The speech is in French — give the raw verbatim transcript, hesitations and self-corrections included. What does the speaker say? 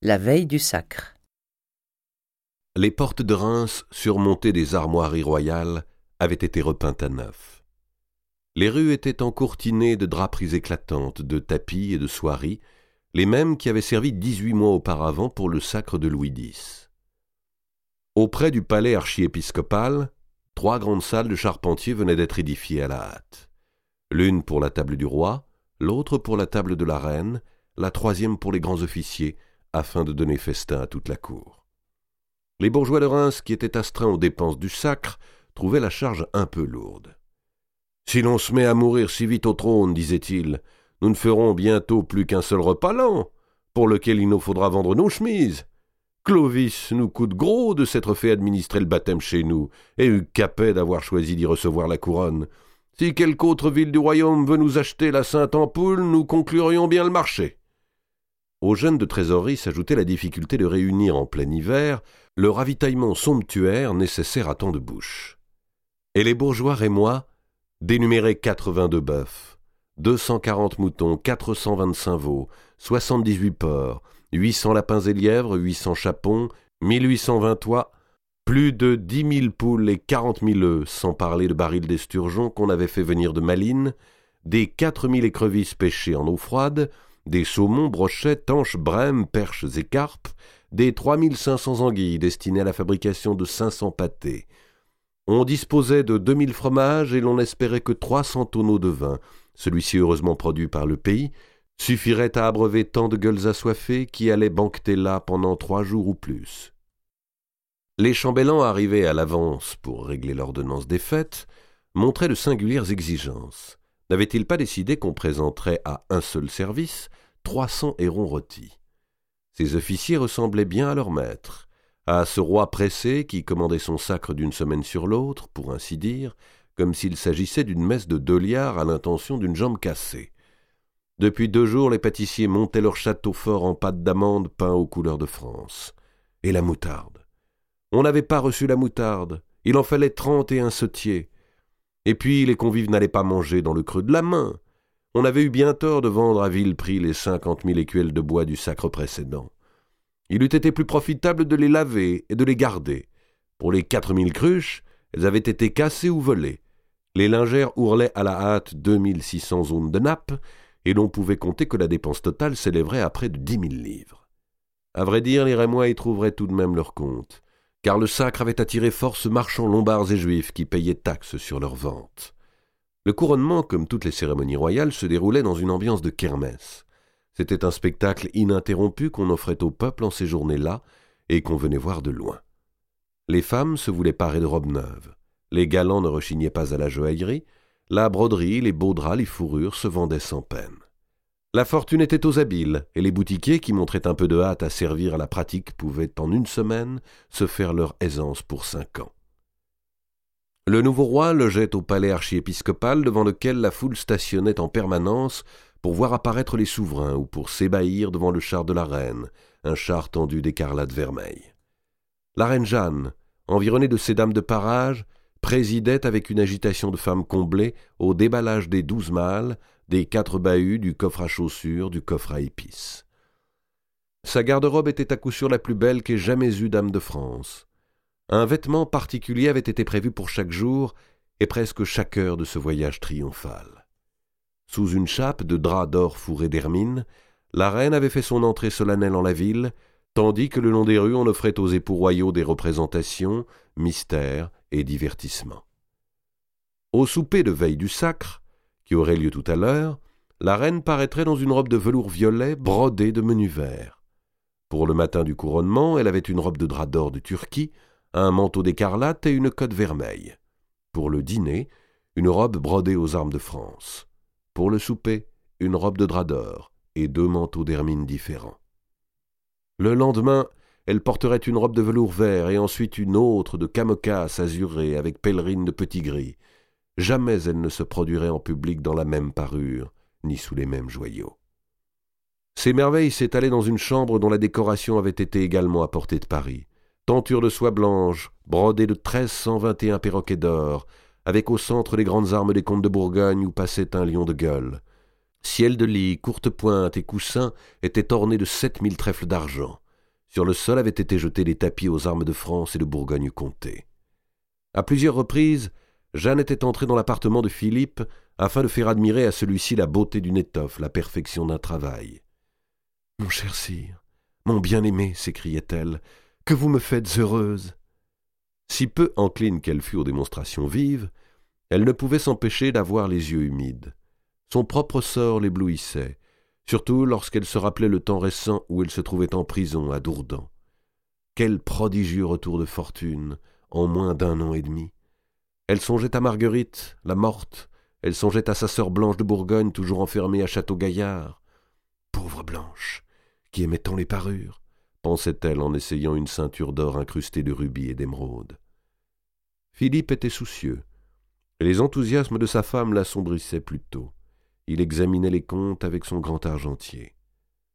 La veille du sacre. Les portes de Reims, surmontées des armoiries royales, avaient été repeintes à neuf. Les rues étaient encourtinées de draperies éclatantes, de tapis et de soieries, les mêmes qui avaient servi dix-huit mois auparavant pour le sacre de Louis dix. Auprès du palais archiépiscopal, trois grandes salles de charpentier venaient d'être édifiées à la hâte. L'une pour la table du roi, l'autre pour la table de la reine, la troisième pour les grands officiers, afin de donner festin à toute la cour. Les bourgeois de Reims, qui étaient astreints aux dépenses du sacre, trouvaient la charge un peu lourde. « Si l'on se met à mourir si vite au trône, disait-il, nous ne ferons bientôt plus qu'un seul repas l'an, pour lequel il nous faudra vendre nos chemises. Clovis nous coûte gros de s'être fait administrer le baptême chez nous, et eut capet d'avoir choisi d'y recevoir la couronne. Si quelque autre ville du royaume veut nous acheter la Sainte-Ampoule, nous conclurions bien le marché. » Aux gênes de trésorerie s'ajoutait la difficulté de réunir en plein hiver le ravitaillement somptuaire nécessaire à tant de bouches. Et les bourgeois rémois dénuméraient quatre-vingt-deux bœufs, deux cent quarante moutons, quatre cent vingt-cinq veaux, soixante-dix-huit porcs, huit cents lapins et lièvres, huit cents chapons, mille huit cent vingt oies, plus de dix mille poules et quarante mille œufs, sans parler de barils d'esturgeon qu'on avait fait venir de Malines, des quatre mille écrevisses pêchées en eau froide, des saumons, brochettes, tanches, brèmes, perches et carpes, des trois mille cinq cents anguilles destinées à la fabrication de cinq cents pâtés. On disposait de deux mille fromages et l'on espérait que trois cents tonneaux de vin, celui-ci heureusement produit par le pays, suffirait à abreuver tant de gueules assoiffées qui allaient banqueter là pendant trois jours ou plus. Les chambellans arrivés à l'avance pour régler l'ordonnance des fêtes montraient de singulières exigences. N'avait-il pas décidé qu'on présenterait à un seul service trois cents hérons rôtis? Ces officiers ressemblaient bien à leur maître, à ce roi pressé qui commandait son sacre d'une semaine sur l'autre, pour ainsi dire, comme s'il s'agissait d'une messe de deux liards à l'intention d'une jambe cassée. Depuis deux jours, les pâtissiers montaient leur château fort en pâte d'amande peint aux couleurs de France. Et la moutarde. On n'avait pas reçu la moutarde, il en fallait trente et un sautiers. Et puis les convives n'allaient pas manger dans le creux de la main. On avait eu bien tort de vendre à vil prix les cinquante mille écuelles de bois du sacre précédent. Il eût été plus profitable de les laver et de les garder. Pour les quatre mille cruches, elles avaient été cassées ou volées. Les lingères ourlaient à la hâte deux mille six cents aunes de nappe, et l'on pouvait compter que la dépense totale s'élèverait à près de dix mille livres. À vrai dire, les Rémois y trouveraient tout de même leur compte, car le sacre avait attiré force marchands lombards et juifs qui payaient taxes sur leurs ventes. Le couronnement, comme toutes les cérémonies royales, se déroulait dans une ambiance de kermesse. C'était un spectacle ininterrompu qu'on offrait au peuple en ces journées-là et qu'on venait voir de loin. Les femmes se voulaient parer de robes neuves. Les galants ne rechignaient pas à la joaillerie. La broderie, les beaux draps, les fourrures se vendaient sans peine. La fortune était aux habiles, et les boutiquiers qui montraient un peu de hâte à servir à la pratique pouvaient, en une semaine, se faire leur aisance pour cinq ans. Le nouveau roi logeait au palais archiépiscopal devant lequel la foule stationnait en permanence pour voir apparaître les souverains ou pour s'ébahir devant le char de la reine, un char tendu d'écarlate vermeille. La reine Jeanne, environnée de ses dames de parage, présidait avec une agitation de femme comblée au déballage des douze malles, des quatre bahuts, du coffre à chaussures, du coffre à épices. Sa garde-robe était à coup sûr la plus belle qu'ait jamais eue dame de France. Un vêtement particulier avait été prévu pour chaque jour et presque chaque heure de ce voyage triomphal. Sous une chape de drap d'or fourré d'hermine, la reine avait fait son entrée solennelle en la ville, tandis que le long des rues on offrait aux époux royaux des représentations, mystères et divertissements. Au souper de veille du sacre, qui aurait lieu tout à l'heure, la reine paraîtrait dans une robe de velours violet brodée de menus verts. Pour le matin du couronnement, elle avait une robe de drap d'or de Turquie, un manteau d'écarlate et une cotte vermeille. Pour le dîner, une robe brodée aux armes de France. Pour le souper, une robe de drap d'or et deux manteaux d'hermine différents. Le lendemain, elle porterait une robe de velours vert et ensuite une autre de camocasse azurée avec pèlerine de petit gris. Jamais elle ne se produirait en public dans la même parure, ni sous les mêmes joyaux. Ces merveilles s'étalaient dans une chambre dont la décoration avait été également apportée de Paris. Tenture de soie blanche, brodée de treize cent vingt et un perroquets d'or, avec au centre les grandes armes des comtes de Bourgogne où passait un lion de gueule. Ciel de lit, courte pointe et coussins étaient ornés de sept mille trèfles d'argent. Sur le sol avaient été jetés les tapis aux armes de France et de Bourgogne-Comté. À plusieurs reprises, Jeanne était entrée dans l'appartement de Philippe afin de faire admirer à celui-ci la beauté d'une étoffe, la perfection d'un travail. « Mon cher sire, mon bien-aimé, s'écriait-elle, que vous me faites heureuse !» Si peu encline qu'elle fût aux démonstrations vives, elle ne pouvait s'empêcher d'avoir les yeux humides. Son propre sort l'éblouissait, surtout lorsqu'elle se rappelait le temps récent où elle se trouvait en prison à Dourdan. Quel prodigieux retour de fortune en moins d'un an et demi! Elle songeait à Marguerite, la morte, elle songeait à sa sœur Blanche de Bourgogne, toujours enfermée à Château-Gaillard. Pauvre Blanche, qui aimait tant les parures, pensait-elle en essayant une ceinture d'or incrustée de rubis et d'émeraudes. Philippe était soucieux, et les enthousiasmes de sa femme l'assombrissaient plutôt. Il examinait les comptes avec son grand argentier.